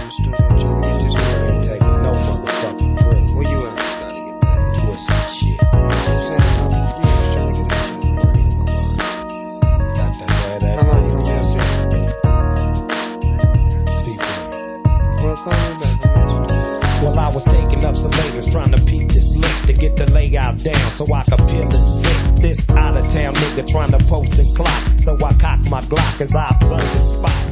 in the studio trying to get this money. Ain't taking no motherfucking break. Where you at? Trying to get paid. Twisted shit. I'm saying, how you just trying to get that check money in my mind. Got to have that How long you gonna be out there? people. Well, call me back. I'm in the studio. Well, I was taking up some laters trying to peep this lick to get the layout down so I could peel this fit. This out of town nigga trying to post and clock. So I cock my Glock as I observe the spot.